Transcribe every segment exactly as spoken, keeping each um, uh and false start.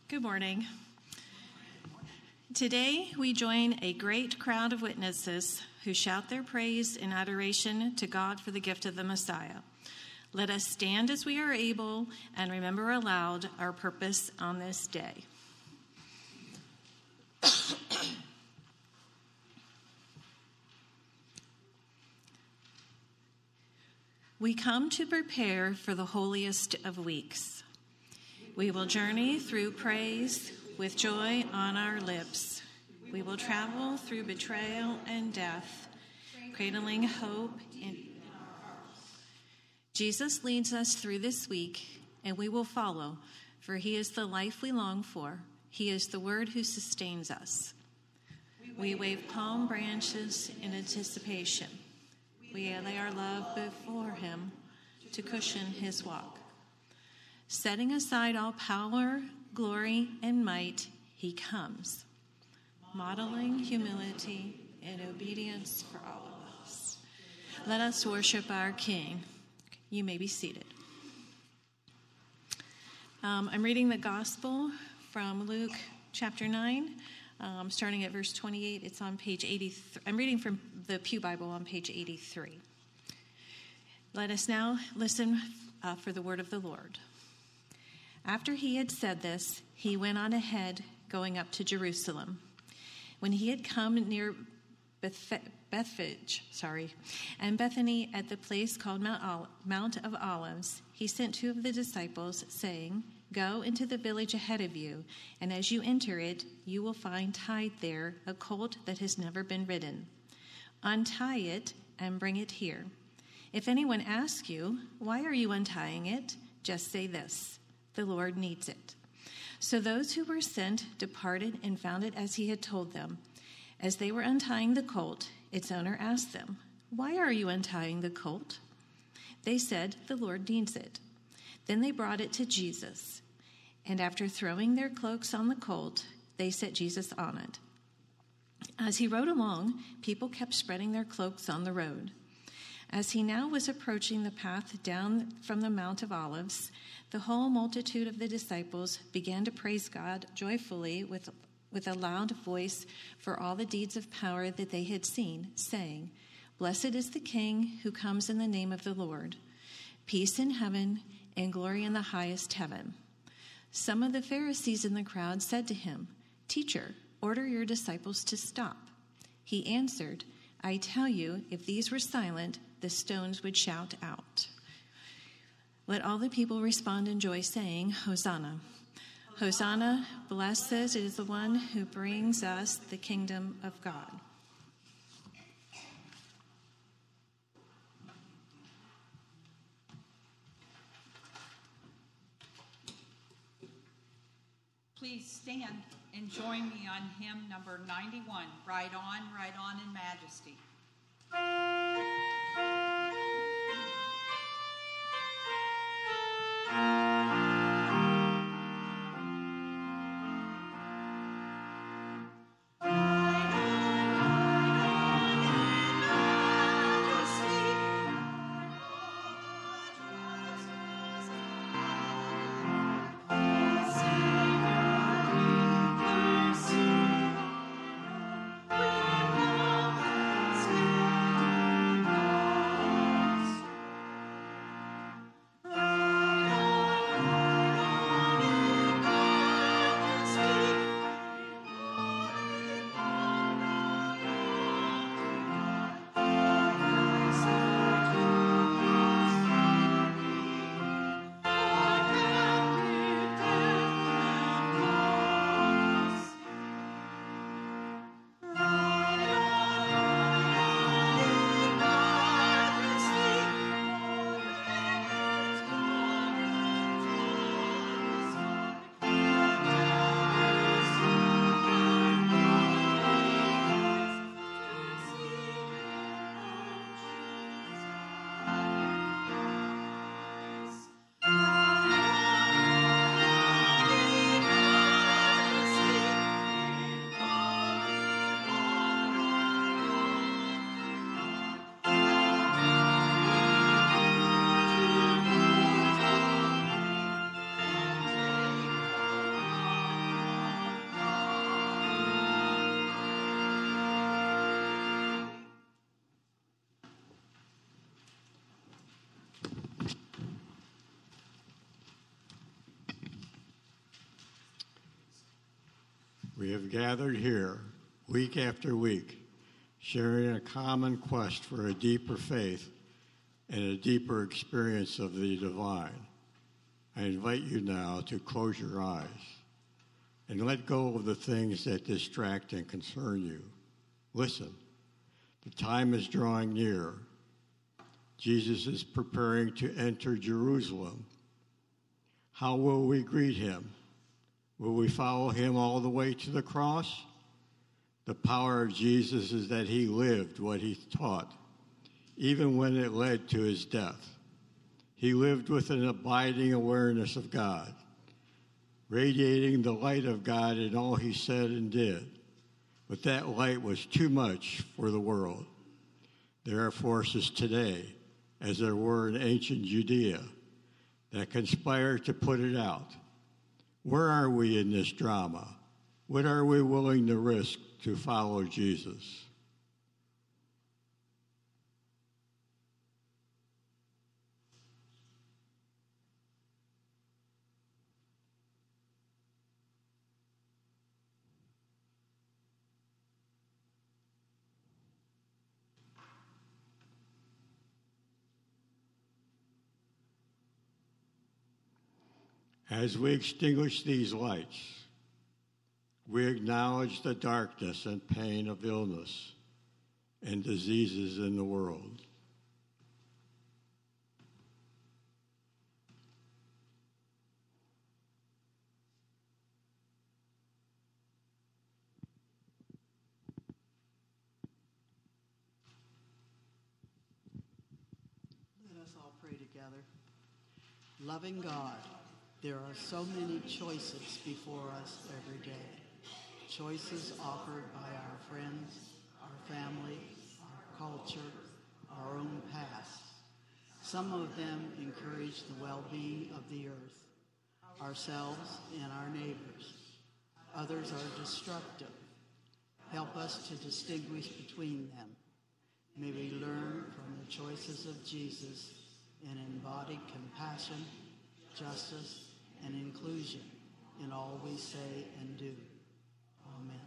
Good morning. Today we join a great crowd of witnesses who shout their praise and adoration to God for the gift of the Messiah. Let us stand as we are able and remember aloud our purpose on this day. We come to prepare for the holiest of weeks. We will journey through praise with joy on our lips. We will travel through betrayal and death, cradling hope in Jesus leads us through this week, and we will follow, for he is the life we long for. He is the word who sustains us. We wave palm branches in anticipation. We lay our love before him to cushion his walk. Setting aside all power, glory, and might, he comes, modeling humility and obedience for all of us. Let us worship our King. You may be seated. Um, I'm reading the Gospel from Luke chapter nine, um, starting at verse twenty-eight. It's on page eighty-three. I'm reading from the Pew Bible on page eighty-three. Let us now listen uh, for the word of the Lord. After he had said this, he went on ahead, going up to Jerusalem. When he had come near Beth- Bethphage, sorry, and Bethany at the place called Mount, Ol- Mount of Olives, he sent two of the disciples, saying, "Go into the village ahead of you, and as you enter it, you will find tied there a colt that has never been ridden. Untie it and bring it here. If anyone asks you, 'Why are you untying it?' just say this, 'The Lord needs it.'" So those who were sent departed and found it as he had told them. As they were untying the colt, its owner asked them, "Why are you untying the colt?" They said, "The Lord needs it." Then they brought it to Jesus, and after throwing their cloaks on the colt, they set Jesus on it. As he rode along, people kept spreading their cloaks on the road. As he now was approaching the path down from the Mount of Olives, the whole multitude of the disciples began to praise God joyfully with, with a loud voice for all the deeds of power that they had seen, saying, "Blessed is the King who comes in the name of the Lord. Peace in heaven and glory in the highest heaven." Some of the Pharisees in the crowd said to him, "Teacher, order your disciples to stop." He answered, "I tell you, if these were silent, the stones would shout out." Let all the people respond in joy, saying, "Hosanna. Hosanna, blessed is the one who brings us the kingdom of God." Please stand and join me on hymn number ninety-one, "Ride On, Ride On in Majesty." Ride We have gathered here week after week, sharing a common quest for a deeper faith and a deeper experience of the divine. I invite you now to close your eyes and let go of the things that distract and concern you. Listen, the time is drawing near. Jesus is preparing to enter Jerusalem. How will we greet him? Will we follow him all the way to the cross? The power of Jesus is that he lived what he taught, even when it led to his death. He lived with an abiding awareness of God, radiating the light of God in all he said and did. But that light was too much for the world. There are forces today, as there were in ancient Judea, that conspire to put it out. Where are we in this drama? What are we willing to risk to follow Jesus? As we extinguish these lights, we acknowledge the darkness and pain of illness and diseases in the world. Let us all pray together. Loving God, there are so many choices before us every day. Choices offered by our friends, our family, our culture, our own past. Some of them encourage the well-being of the earth, ourselves and our neighbors. Others are destructive. Help us to distinguish between them. May we learn from the choices of Jesus and embody compassion, justice, and inclusion in all we say and do. Amen.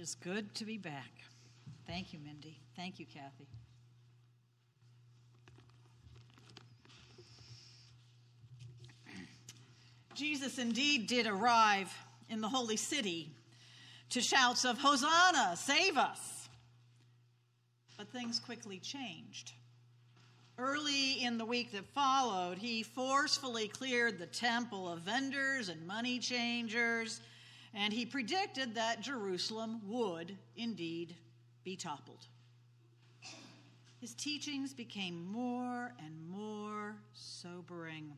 is good to be back. Thank you, Mindy. Thank you, Kathy. Jesus indeed did arrive in the holy city to shouts of Hosanna, save us. But things quickly changed. Early in the week that followed, he forcefully cleared the temple of vendors and money changers, and he predicted that Jerusalem would indeed be toppled. His teachings became more and more sobering.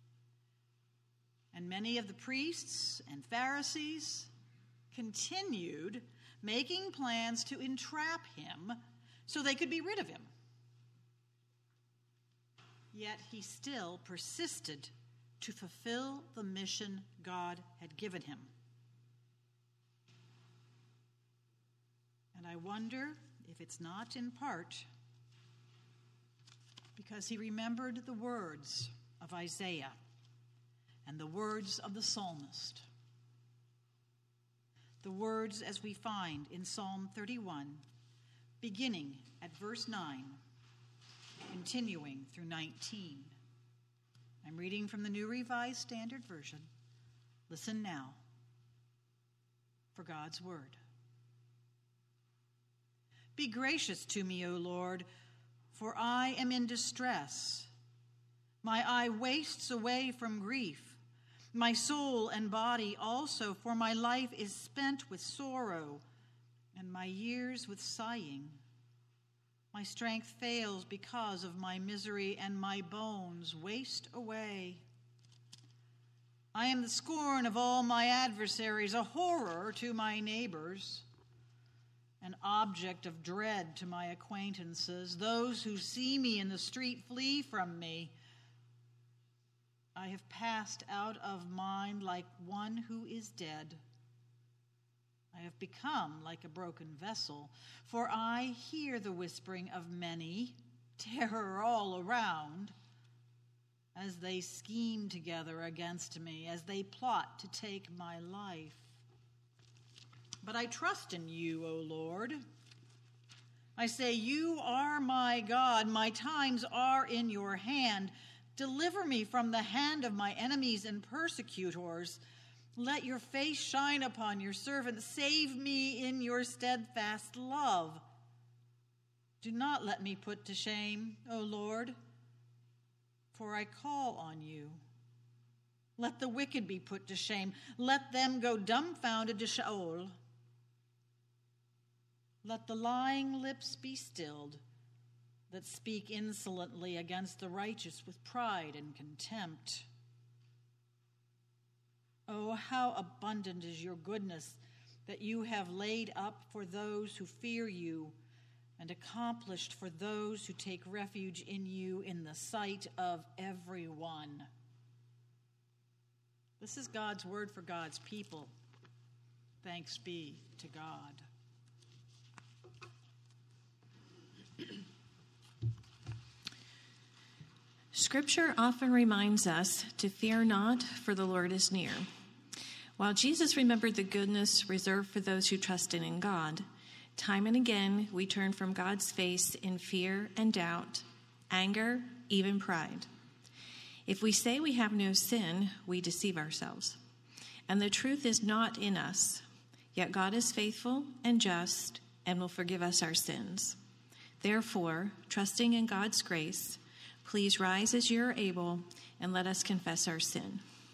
And many of the priests and Pharisees continued making plans to entrap him so they could be rid of him. Yet he still persisted to fulfill the mission God had given him. And I wonder if it's not in part because he remembered the words of Isaiah and the words of the psalmist. The words as we find in Psalm thirty-one, beginning at verse nine, continuing through nineteen. I'm reading from the New Revised Standard Version. Listen now for God's word. Be gracious to me, O Lord, for I am in distress. My eye wastes away from grief. My soul and body also, for my life is spent with sorrow, and my years with sighing. My strength fails because of my misery, and my bones waste away. I am the scorn of all my adversaries, a horror to my neighbors, an object of dread to my acquaintances. Those who see me in the street flee from me. I have passed out of mind like one who is dead. I have become like a broken vessel, for I hear the whispering of many, terror all around, as they scheme together against me, as they plot to take my life. But I trust in you, O Lord. I say, you are my God. My times are in your hand. Deliver me from the hand of my enemies and persecutors. Let your face shine upon your servant. Save me in your steadfast love. Do not let me put to shame, O Lord, for I call on you. Let the wicked be put to shame. Let them go dumbfounded to Sheol. Let the lying lips be stilled that speak insolently against the righteous with pride and contempt. Oh, how abundant is your goodness that you have laid up for those who fear you and accomplished for those who take refuge in you in the sight of everyone. This is God's word for God's people. Thanks be to God. Scripture often reminds us to fear not, for the Lord is near. While Jesus remembered the goodness reserved for those who trusted in God, time and again we turn from God's face in fear and doubt, anger, even pride. If we say we have no sin, we deceive ourselves, and the truth is not in us. Yet God is faithful and just and will forgive us our sins. Therefore, trusting in God's grace, please rise as you are able and let us confess our sin.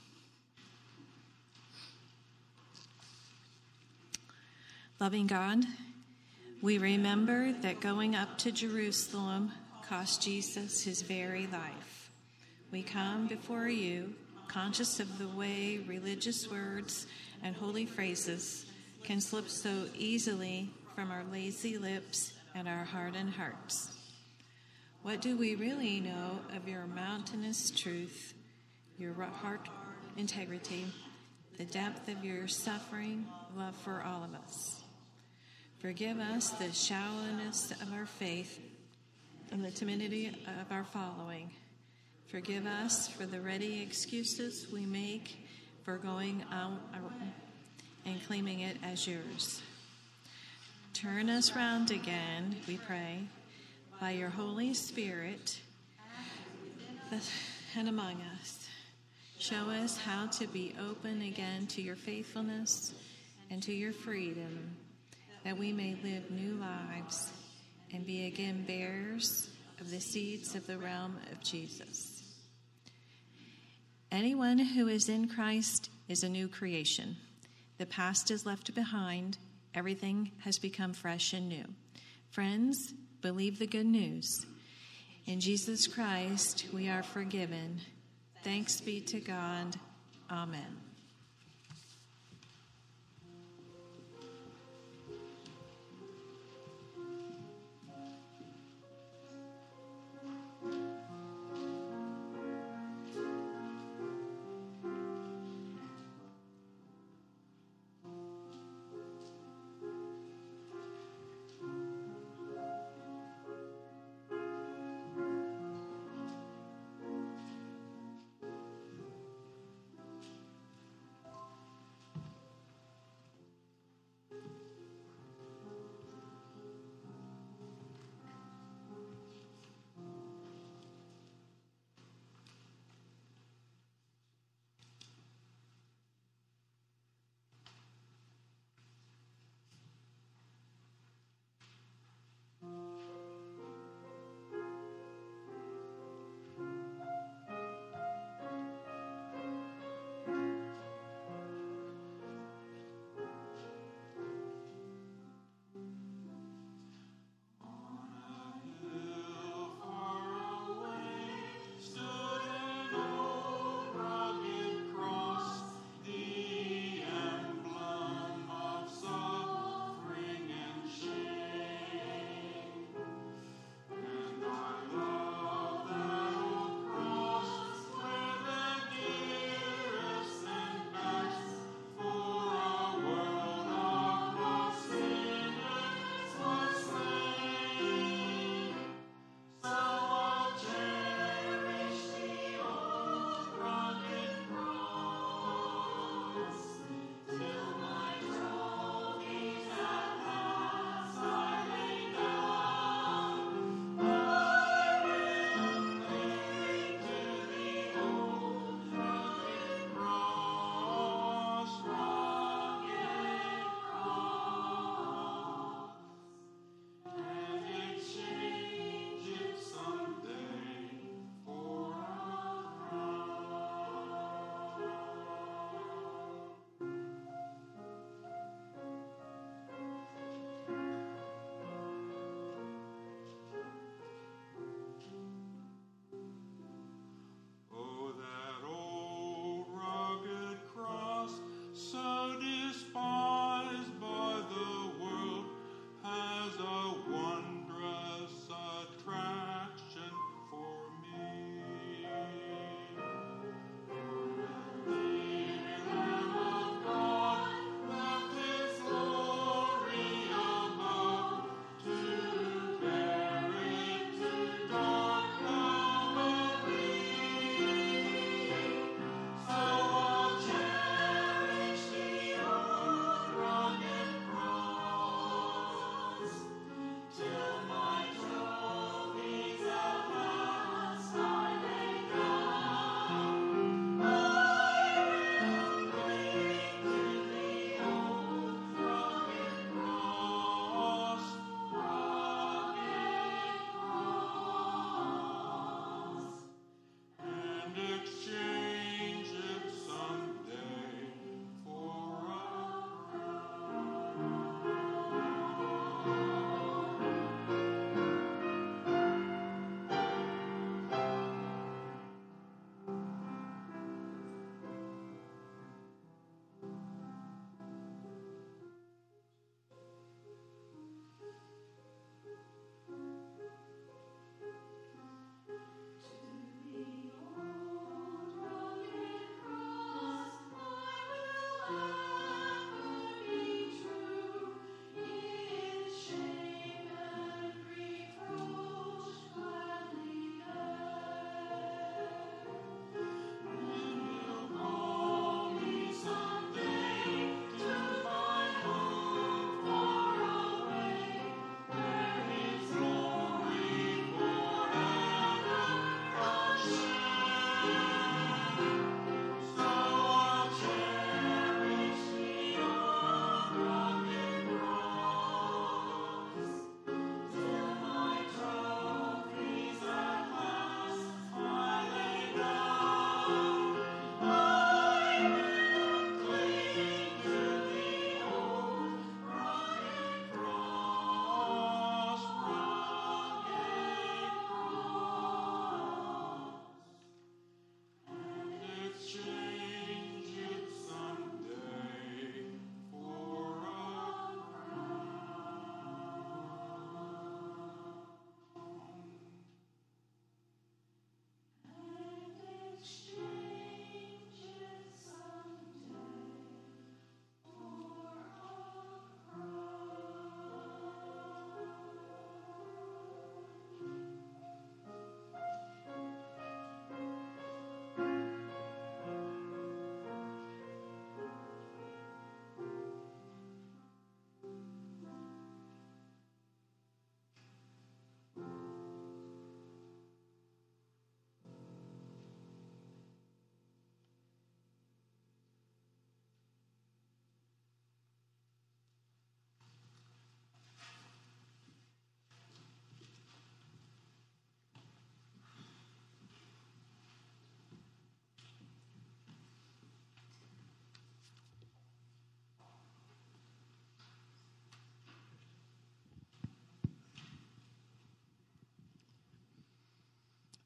Loving God, we remember that going up to Jerusalem cost Jesus his very life. We come before you, conscious of the way religious words and holy phrases can slip so easily from our lazy lips and our hardened hearts. What do we really know of your mountainous truth, your heart integrity, the depth of your suffering love for all of us? Forgive us the shallowness of our faith and the timidity of our following. Forgive us for the ready excuses we make for going out and claiming it as yours. Turn us round again, we pray, by your Holy Spirit and among us. Show us how to be open again to your faithfulness and to your freedom, that we may live new lives and be again bearers of the seeds of the realm of Jesus. Anyone who is in Christ is a new creation. The past is left behind. Everything has become fresh and new. Friends, believe the good news. In Jesus Christ, we are forgiven. Thanks be to God. Amen.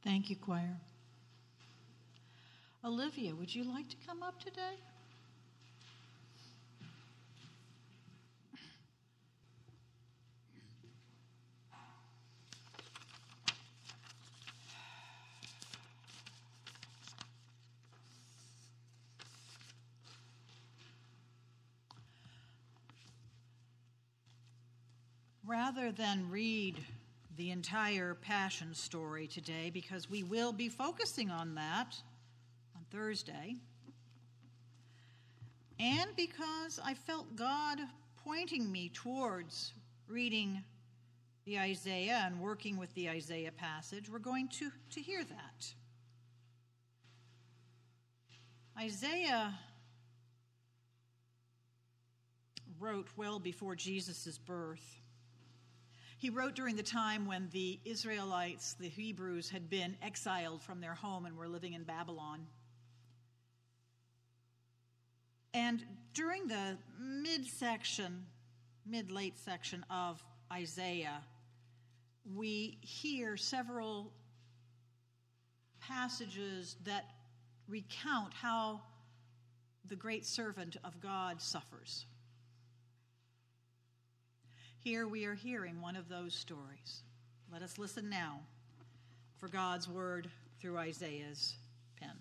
Thank you, choir. Olivia, would you like to come up today? Rather than read the entire Passion story today, because we will be focusing on that on Thursday, and because I felt God pointing me towards reading the Isaiah and working with the Isaiah passage, we're going to, to hear that. Isaiah wrote well before Jesus' birth. He wrote during the time when the Israelites, the Hebrews, had been exiled from their home and were living in Babylon. And during the mid-section, mid-late section of Isaiah, we hear several passages that recount how the great servant of God suffers. Here we are hearing one of those stories. Let us listen now for God's word through Isaiah's pen.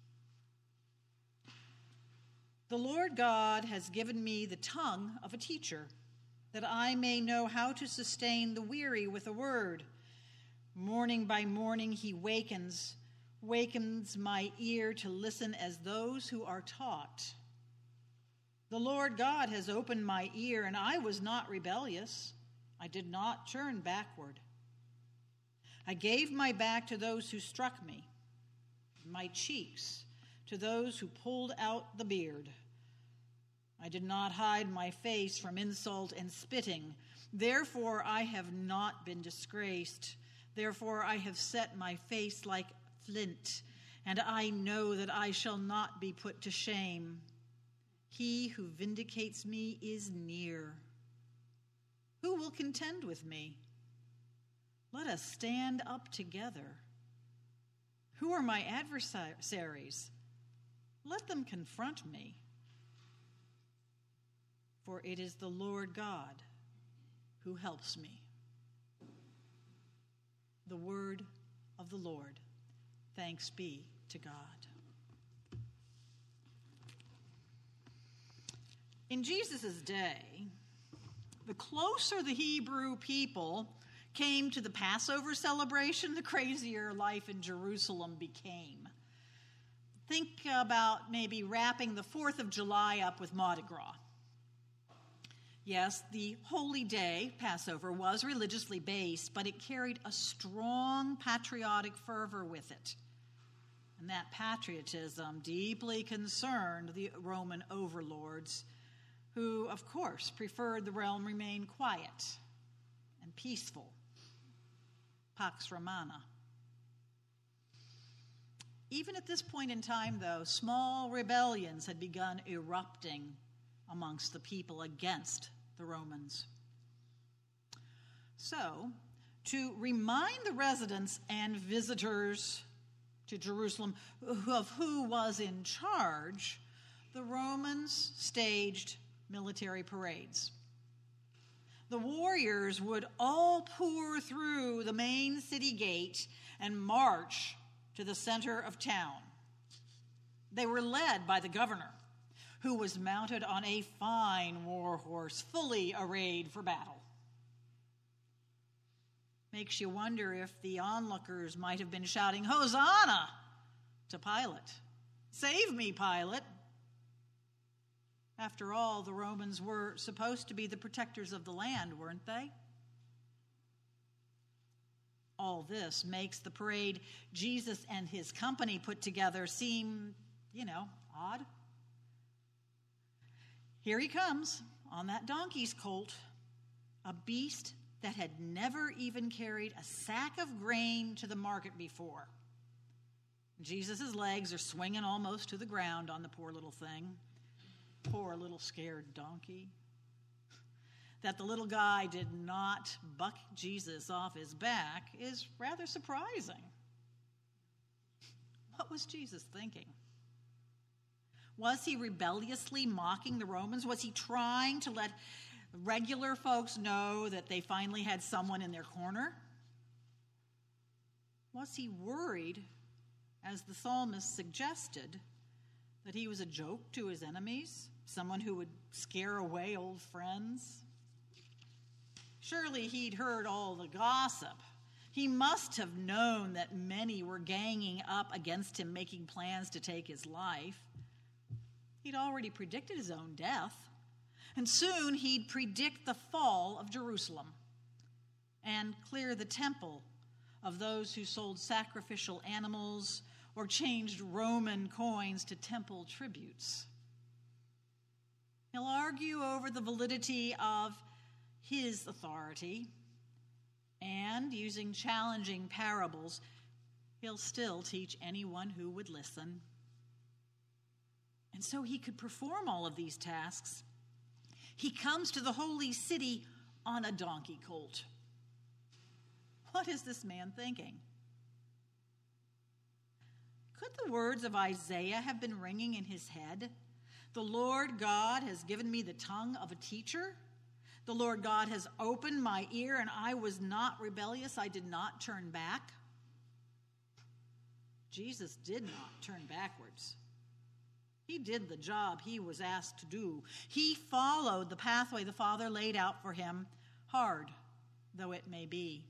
The Lord God has given me the tongue of a teacher, that I may know how to sustain the weary with a word. Morning by morning he wakens, wakens my ear to listen as those who are taught. The Lord God has opened my ear, and I was not rebellious. I did not turn backward. I gave my back to those who struck me, my cheeks to those who pulled out the beard. I did not hide my face from insult and spitting. Therefore I have not been disgraced. Therefore I have set my face like flint, and I know that I shall not be put to shame. He who vindicates me is near. Who will contend with me? Let us stand up together. Who are my adversaries? Let them confront me. For it is the Lord God who helps me. The word of the Lord. Thanks be to God. In Jesus' day, the closer the Hebrew people came to the Passover celebration, the crazier life in Jerusalem became. Think about maybe wrapping the fourth of July up with Mardi Gras. Yes, the holy day, Passover, was religiously based, but it carried a strong patriotic fervor with it. And that patriotism deeply concerned the Roman overlords, who, of course, preferred the realm remain quiet and peaceful. Pax Romana. Even at this point in time, though, small rebellions had begun erupting amongst the people against the Romans. So, to remind the residents and visitors to Jerusalem of who was in charge, the Romans staged military parades. The warriors would all pour through the main city gate and march to the center of town. They were led by the governor, who was mounted on a fine war horse, fully arrayed for battle. Makes you wonder if the onlookers might have been shouting, "Hosanna!" to Pilate. "Save me, Pilate." After all, the Romans were supposed to be the protectors of the land, weren't they? All this makes the parade Jesus and his company put together seem, you know, odd. Here he comes on that donkey's colt, a beast that had never even carried a sack of grain to the market before. Jesus' legs are swinging almost to the ground on the poor little thing. Poor little scared donkey. That the little guy did not buck Jesus off his back is rather surprising. What was Jesus thinking? Was he rebelliously mocking the Romans? Was he trying to let regular folks know that they finally had someone in their corner? Was he worried, as the psalmist suggested, that he was a joke to his enemies, someone who would scare away old friends? Surely he'd heard all the gossip. He must have known that many were ganging up against him, making plans to take his life. He'd already predicted his own death, and soon he'd predict the fall of Jerusalem and clear the temple of those who sold sacrificial animals or changed Roman coins to temple tributes. He'll argue over the validity of his authority, and using challenging parables, he'll still teach anyone who would listen. And so he could perform all of these tasks. He comes to the holy city on a donkey colt. What is this man thinking? Could the words of Isaiah have been ringing in his head? The Lord God has given me the tongue of a teacher. The Lord God has opened my ear, and I was not rebellious. I did not turn back. Jesus did not turn backwards. He did the job he was asked to do. He followed the pathway the Father laid out for him, hard though it may be.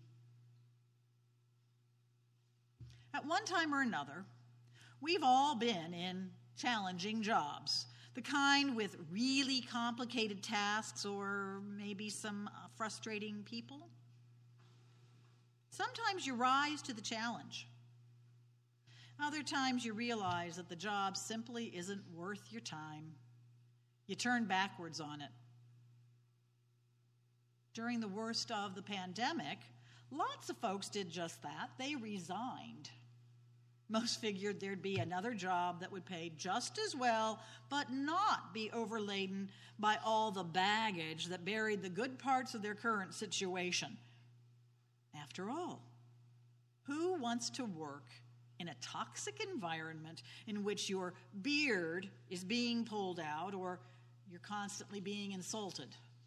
At one time or another, we've all been in challenging jobs, the kind with really complicated tasks or maybe some uh, frustrating people. Sometimes you rise to the challenge. Other times you realize that the job simply isn't worth your time. You turn backwards on it. During the worst of the pandemic, lots of folks did just that. They resigned. Most figured there'd be another job that would pay just as well, but not be overladen by all the baggage that buried the good parts of their current situation. After all, who wants to work in a toxic environment in which your beard is being pulled out or you're constantly being insulted?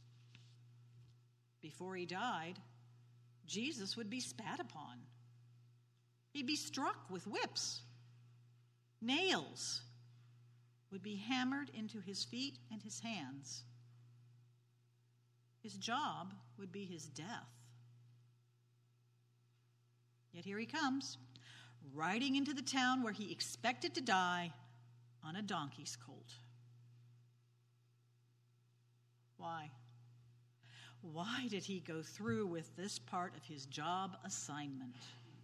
Before he died, Jesus would be spat upon. He'd be struck with whips. Nails would be hammered into his feet and his hands. His job would be his death. Yet here he comes, riding into the town where he expected to die on a donkey's colt. Why? Why did he go through with this part of his job assignment?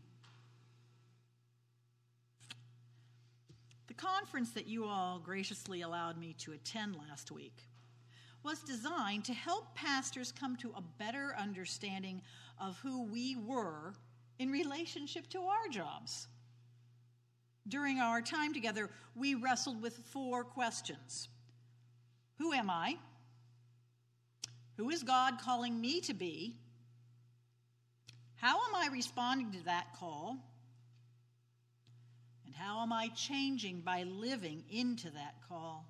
The conference that you all graciously allowed me to attend last week was designed to help pastors come to a better understanding of who we were in relationship to our jobs. During our time together, we wrestled with four questions. Who am I? Who is God calling me to be? How am I responding to that call? And how am I changing by living into that call?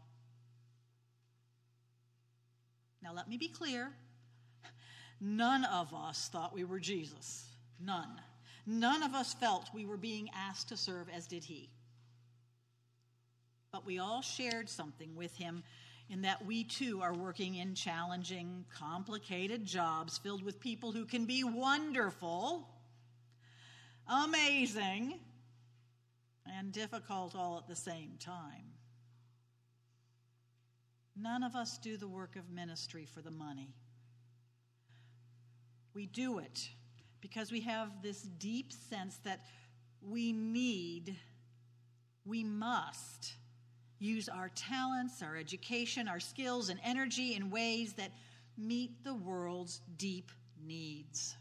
Now, let me be clear. None of us thought we were Jesus. None. None of us felt we were being asked to serve as did he. But we all shared something with him in that we too are working in challenging, complicated jobs filled with people who can be wonderful, amazing, and difficult all at the same time. None of us do the work of ministry for the money. We do it because we have this deep sense that we need, we must use our talents, our education, our skills, and energy in ways that meet the world's deep needs.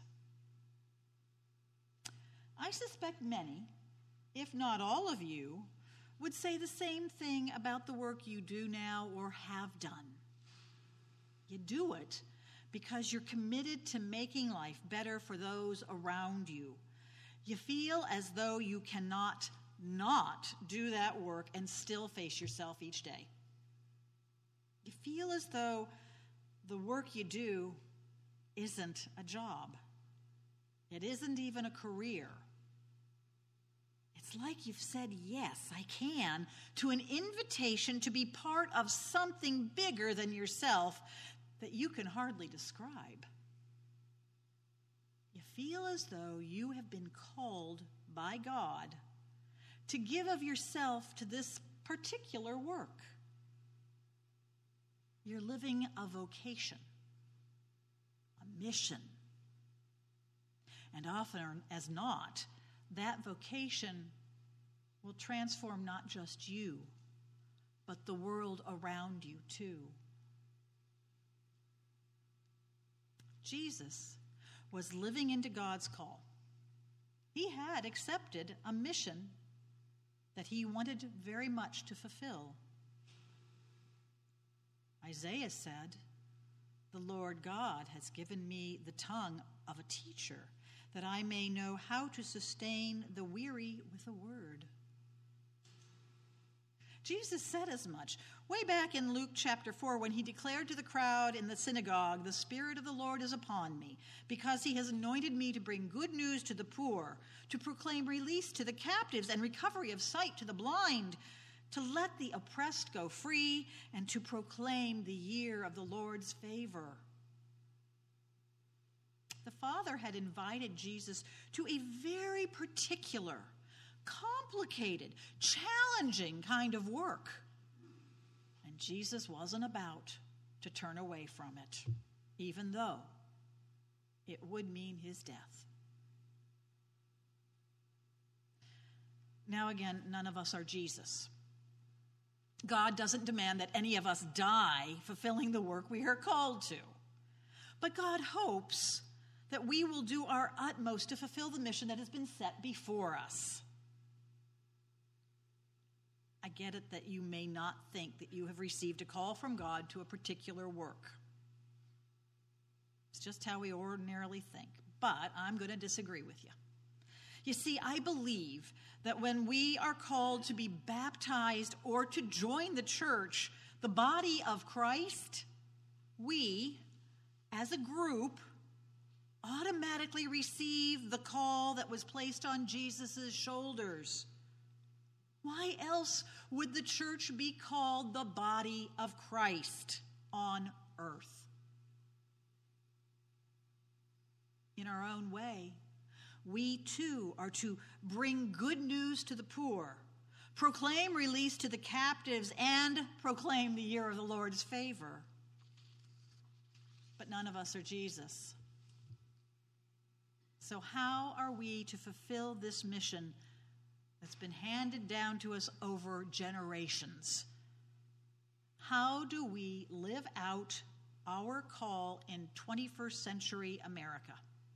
I suspect many, if not all of you, would say the same thing about the work you do now or have done. You do it because you're committed to making life better for those around you. You feel as though you cannot not do that work and still face yourself each day. You feel as though the work you do isn't a job. It isn't even a career. It's like you've said, yes, I can, to an invitation to be part of something bigger than yourself that you can hardly describe. You feel as though you have been called by God to give of yourself to this particular work. You're living a vocation, a mission. And often as not, that vocation will transform not just you, but the world around you too. Jesus was living into God's call. He had accepted a mission that he wanted very much to fulfill. Isaiah said, "The Lord God has given me the tongue of a teacher, that I may know how to sustain the weary with a word." Jesus said as much way back in Luke chapter four when he declared to the crowd in the synagogue, "The Spirit of the Lord is upon me, because he has anointed me to bring good news to the poor, to proclaim release to the captives and recovery of sight to the blind, to let the oppressed go free, and to proclaim the year of the Lord's favor." The Father had invited Jesus to a very particular, complicated, challenging kind of work. And Jesus wasn't about to turn away from it, even though it would mean his death. Now again, none of us are Jesus. God doesn't demand that any of us die fulfilling the work we are called to. But God hopes that we will do our utmost to fulfill the mission that has been set before us. I get it that you may not think that you have received a call from God to a particular work. It's just how we ordinarily think. But I'm going to disagree with you. You see, I believe that when we are called to be baptized or to join the church, the body of Christ, we, as a group, automatically receive the call that was placed on Jesus' shoulders. Why else would the church be called the body of Christ on earth? In our own way, we too are to bring good news to the poor, proclaim release to the captives, and proclaim the year of the Lord's favor. But none of us are Jesus. So how are we to fulfill this mission that's been handed down to us over generations? How do we live out our call in twenty-first century America?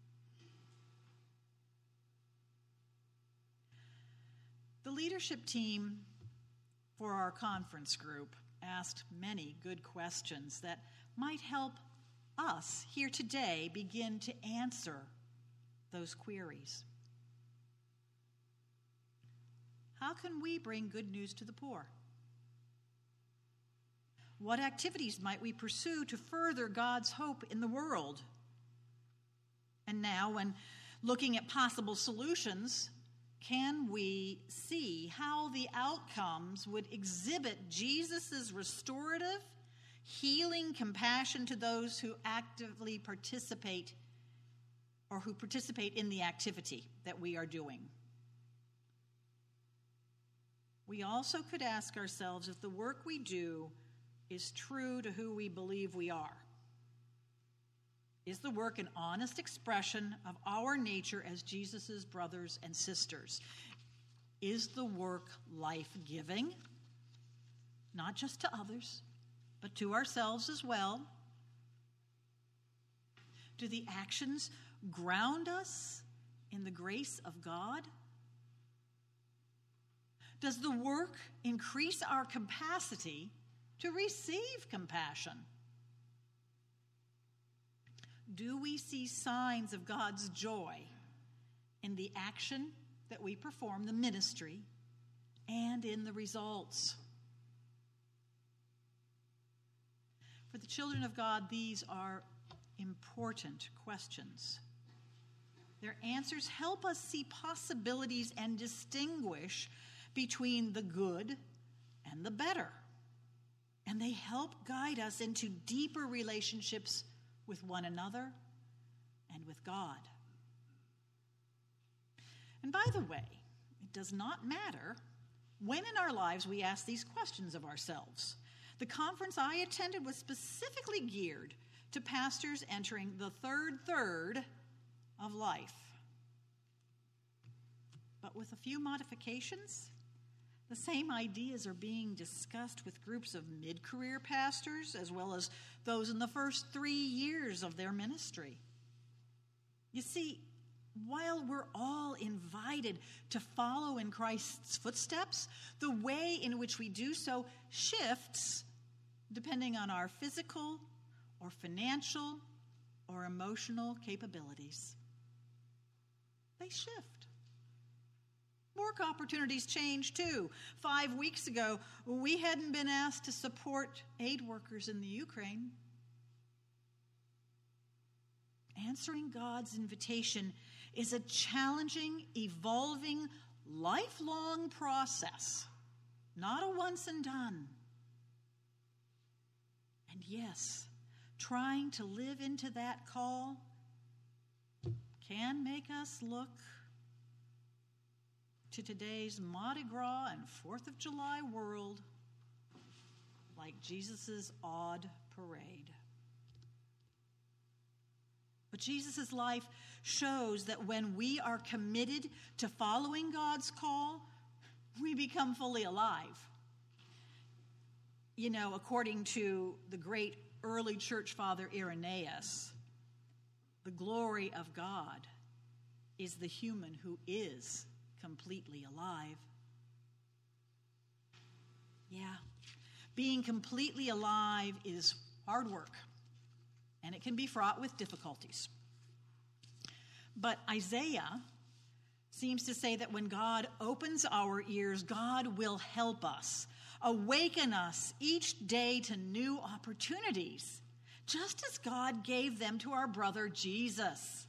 The leadership team for our conference group asked many good questions that might help us here today begin to answer those queries. How can we bring good news to the poor? What activities might we pursue to further God's hope in the world? And now, when looking at possible solutions, can we see how the outcomes would exhibit Jesus' restorative, healing compassion to those who actively participate or who participate in the activity that we are doing? We also could ask ourselves if the work we do is true to who we believe we are. Is the work an honest expression of our nature as Jesus' brothers and sisters? Is the work life-giving, not just to others, but to ourselves as well? Do the actions ground us in the grace of God? Does the work increase our capacity to receive compassion? Do we see signs of God's joy in the action that we perform, the ministry and in the results. For the children of God, these are important questions. Their answers help us see possibilities and distinguish between the good and the better. And they help guide us into deeper relationships with one another and with God. And by the way, it does not matter when in our lives we ask these questions of ourselves. The conference I attended was specifically geared to pastors entering the third third of life. But with a few modifications, the same ideas are being discussed with groups of mid-career pastors as well as those in the first three years of their ministry. You see, while we're all invited to follow in Christ's footsteps, the way in which we do so shifts depending on our physical or financial or emotional capabilities. They shift. Work opportunities change too. Five weeks ago, we hadn't been asked to support aid workers in the Ukraine. Answering God's invitation is a challenging, evolving, lifelong process, not a once and done. And yes, trying to live into that call can make us look to today's Mardi Gras and fourth of July world like Jesus' odd parade. But Jesus' life shows that when we are committed to following God's call, we become fully alive. You know, according to the great early church father Irenaeus, the glory of God is the human who is completely alive. Yeah, being completely alive is hard work, and it can be fraught with difficulties. But Isaiah seems to say that when God opens our ears, God will help us, awaken us each day to new opportunities, just as God gave them to our brother Jesus.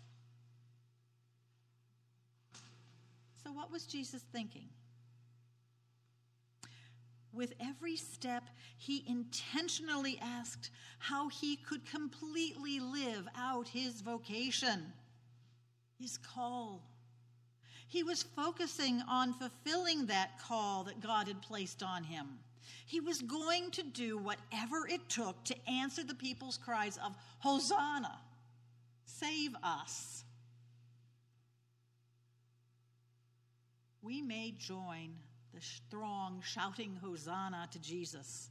So what was Jesus thinking? With every step, he intentionally asked how he could completely live out his vocation, his call. He was focusing on fulfilling that call that God had placed on him. He was going to do whatever it took to answer the people's cries of, Hosanna, save us. We may join the throng shouting Hosanna to Jesus.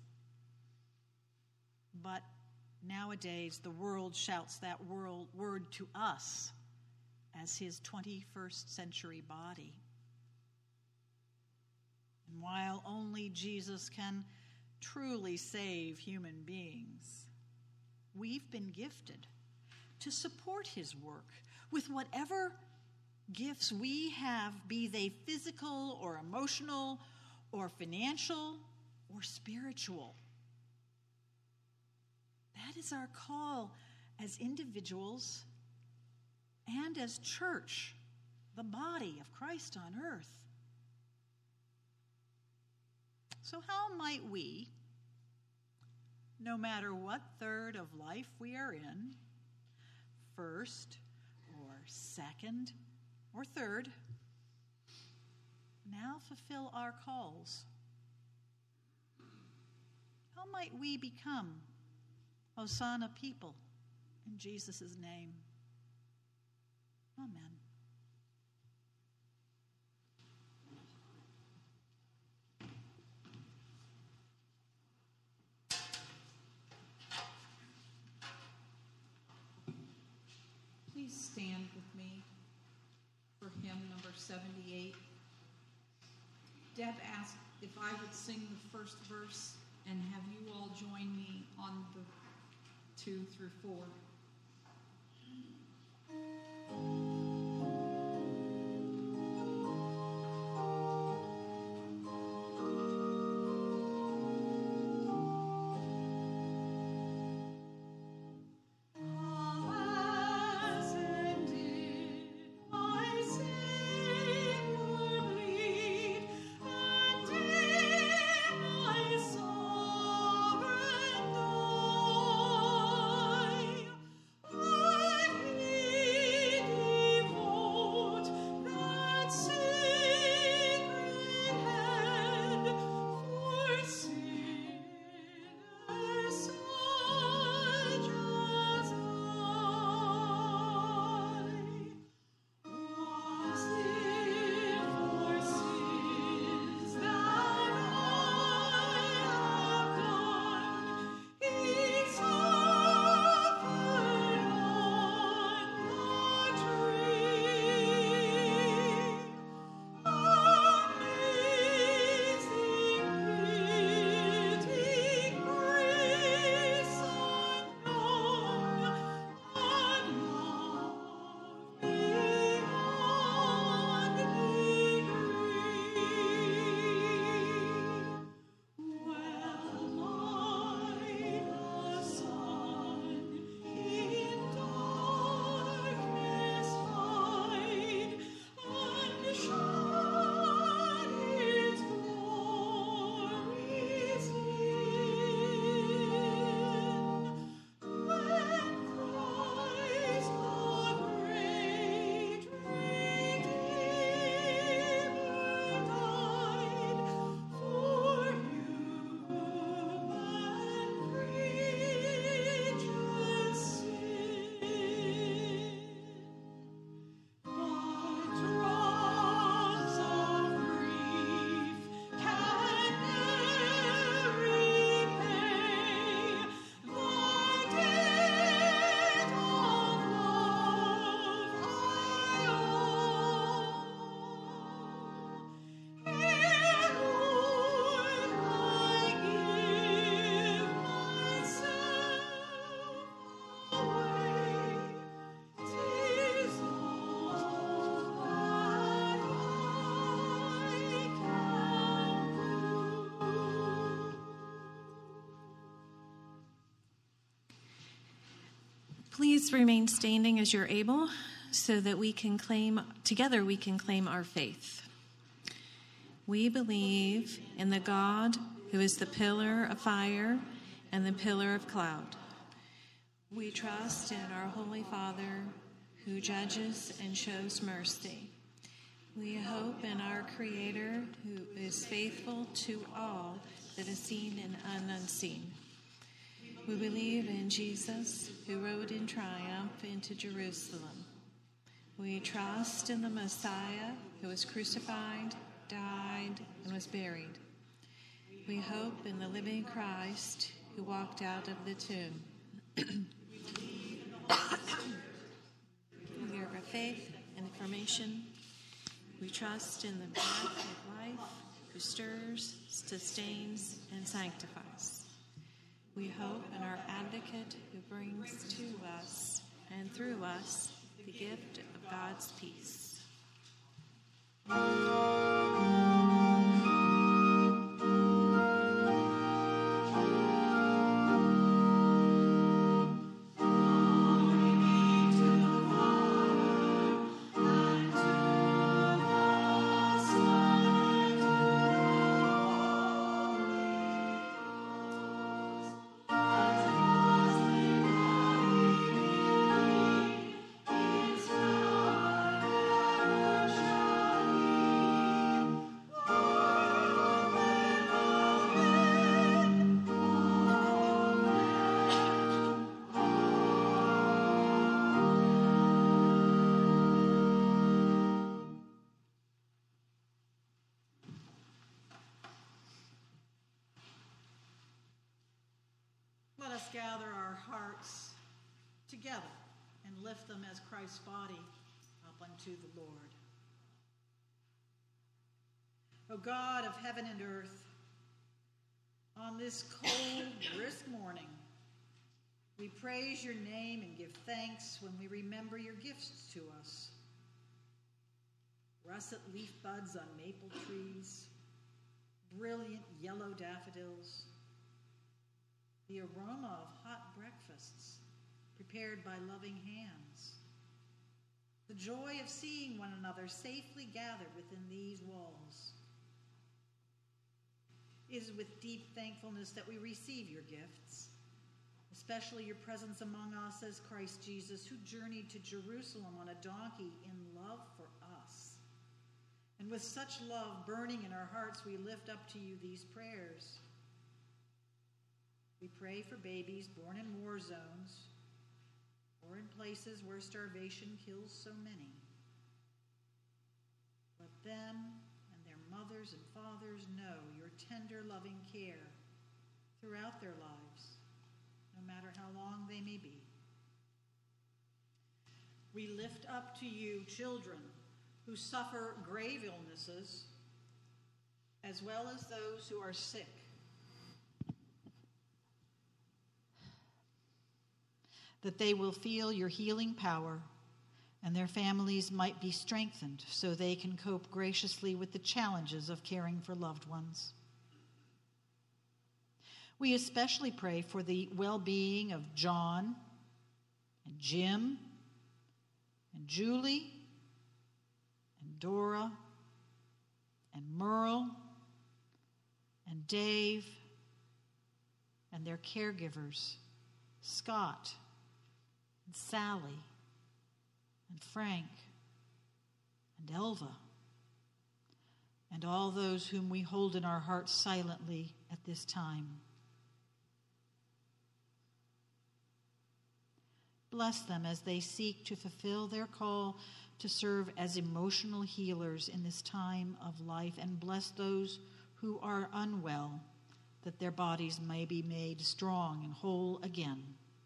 But nowadays, the world shouts that world, word to us as his twenty-first century body. And while only Jesus can truly save human beings, we've been gifted to support his work with whatever gifts we have, be they physical or emotional or financial or spiritual. That is our call as individuals and as church, the body of Christ on earth. So how might we, no matter what third of life we are in, first or second or third, now fulfill our calls? How might we become Hosanna people in Jesus' name? Amen. Please stand with me for hymn number seventy-eight. Deb asked if I would sing the first verse and have you all join me on the two through four. Please remain standing as you're able so that we can claim, together we can claim our faith. We believe in the God who is the pillar of fire and the pillar of cloud. We trust in our Holy Father who judges and shows mercy. We hope in our Creator who is faithful to all that is seen and unseen. We believe in Jesus who rode in triumph into Jerusalem. We trust in the Messiah who was crucified, died, and was buried. We hope in the living Christ who walked out of the tomb. We are of faith and affirmation. We trust in the breath of life who stirs, sustains, and sanctifies. We hope in our advocate who brings to us and through us the gift of God's peace. Let us gather our hearts together and lift them as Christ's body up unto the Lord. O God of heaven and earth, on this cold, brisk morning, we praise your name and give thanks when we remember your gifts to us. Russet leaf buds on maple trees, brilliant yellow daffodils, the aroma of hot breakfasts prepared by loving hands, the joy of seeing one another safely gathered within these walls. It is with deep thankfulness that we receive your gifts, especially your presence among us as Christ Jesus, who journeyed to Jerusalem on a donkey in love for us. And with such love burning in our hearts, we lift up to you these prayers. We pray for babies born in war zones or in places where starvation kills so many. Let them and their mothers and fathers know your tender, loving care throughout their lives, no matter how long they may be. We lift up to you children who suffer grave illnesses, as well as those who are sick. That they will feel your healing power and their families might be strengthened so they can cope graciously with the challenges of caring for loved ones. We especially pray for the well-being of John and Jim and Julie and Dora and Merle and Dave and their caregivers, Scott and Sally and Frank and Elva and all those whom we hold in our hearts silently at this time. Bless them as they seek to fulfill their call to serve as emotional healers in this time of life, and bless those who are unwell, that their bodies may be made strong and whole again.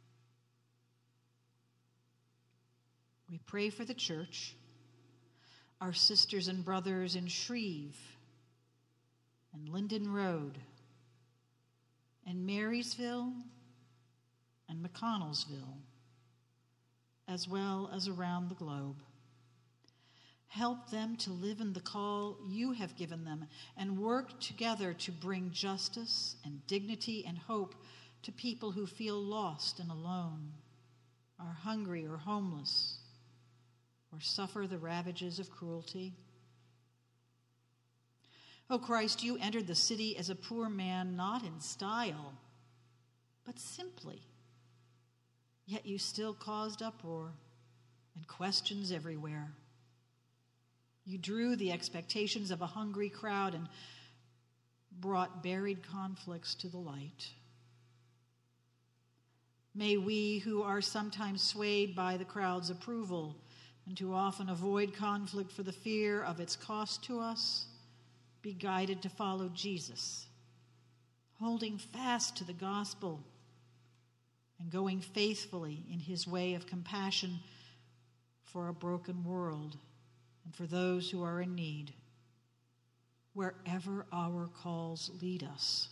We pray for the church, our sisters and brothers in Shreve and Linden Road and Marysville and McConnellsville, as well as around the globe. Help them to live in the call you have given them and work together to bring justice and dignity and hope to people who feel lost and alone. are hungry or homeless, or suffer the ravages of cruelty? O Christ, you entered the city as a poor man, not in style, but simply. Yet you still caused uproar and questions everywhere. You drew the expectations of a hungry crowd and brought buried conflicts to the light. May we, who are sometimes swayed by the crowd's approval and too often avoid conflict for the fear of its cost to us, be guided to follow Jesus, holding fast to the gospel and going faithfully in his way of compassion for a broken world and for those who are in need, wherever our calls lead us.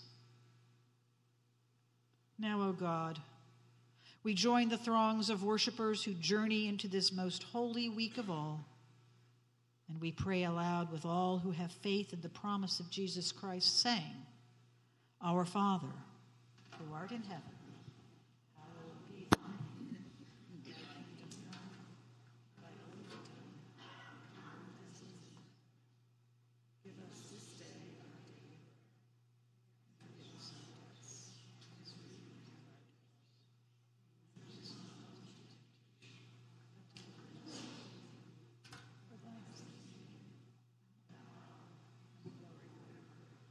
Now, O God, we join the throngs of worshipers who journey into this most holy week of all, and we pray aloud with all who have faith in the promise of Jesus Christ, saying, Our Father, who art in heaven, hallowed be thy name. Thy kingdom come, thy will be done, on earth as it is in heaven. Give us this day our daily bread, and forgive us our debts, as we forgive our debtors. And lead us not into temptation, but deliver us from evil. For thine is the kingdom, and the power, and the glory forever.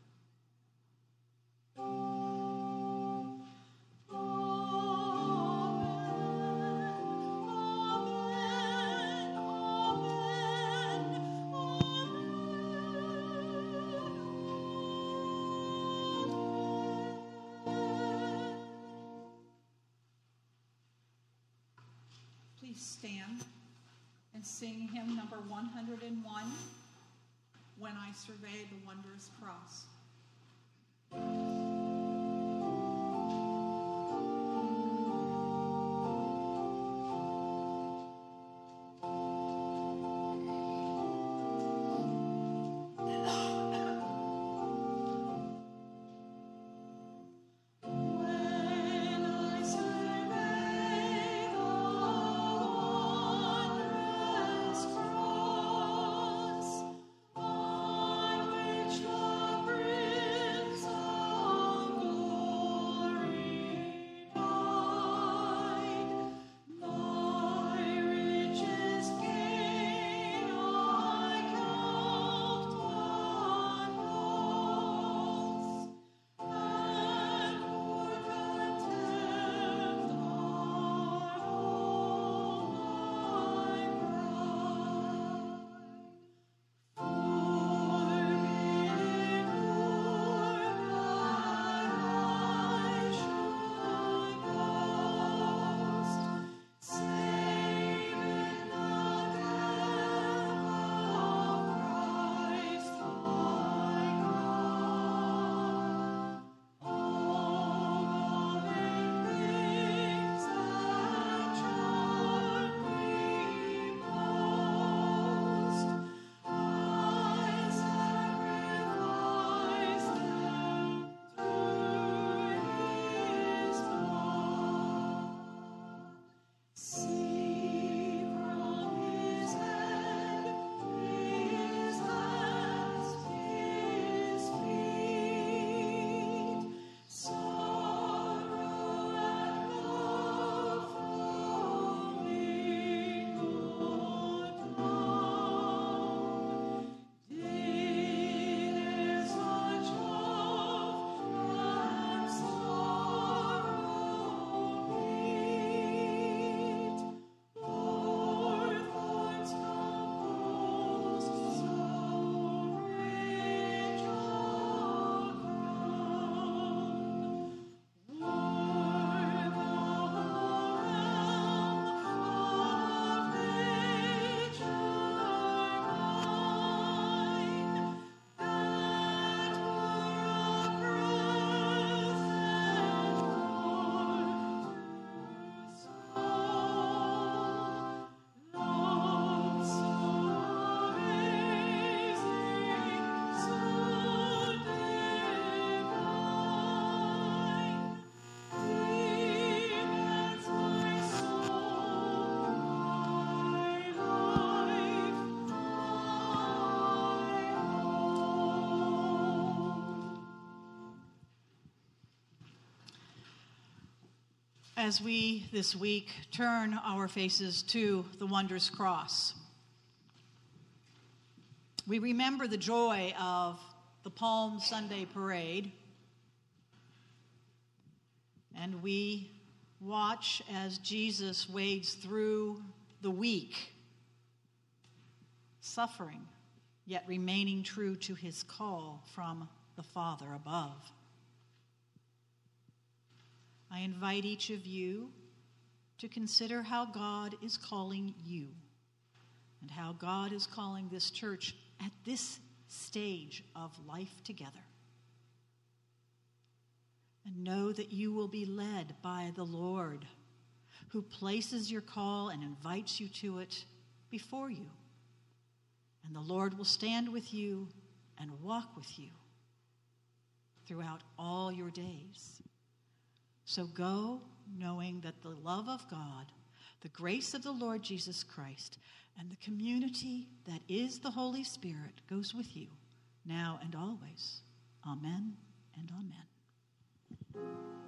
Please stand and sing hymn number one hundred one, When I Survey the Wondrous Cross. I which the prince of as we this week turn our faces to the wondrous cross, we remember the joy of the Palm Sunday parade, and we watch as Jesus wades through the week, suffering, yet remaining true to his call from the Father above. I invite each of you to consider how God is calling you and how God is calling this church at this stage of life together. And know that you will be led by the Lord, who places your call and invites you to it before you. And the Lord will stand with you and walk with you throughout all your days. So go knowing that the love of God, the grace of the Lord Jesus Christ, and the community that is the Holy Spirit goes with you now and always. Amen and amen.